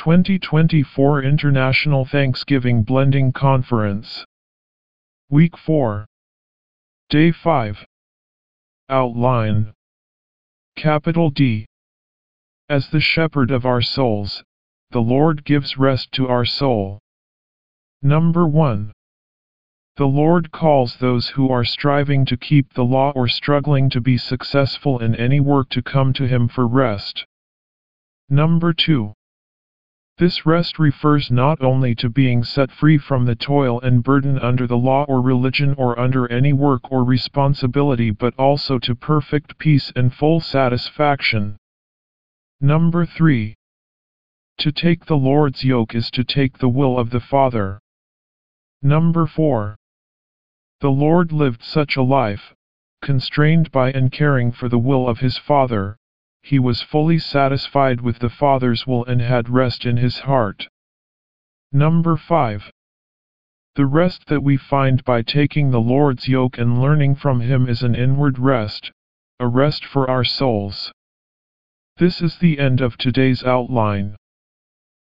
2024 International Thanksgiving Blending Conference. Week 4. Day 5. Outline. Capital D. As the shepherd of our souls, the Lord gives rest to our soul. Number 1. The Lord calls those who are striving to keep the law or struggling to be successful in any work to come to Him for rest. Number 2. This rest refers not only to being set free from the toil and burden under the law or religion or under any work or responsibility, but also to perfect peace and full satisfaction. Number 3. To take the Lord's yoke is to take the will of the Father. Number 4. The Lord lived such a life, constrained by and caring for the will of His Father. He was fully satisfied with the Father's will and had rest in his heart. Number 5. The rest that we find by taking the Lord's yoke and learning from Him is an inward rest, a rest for our souls. This is the end of today's outline.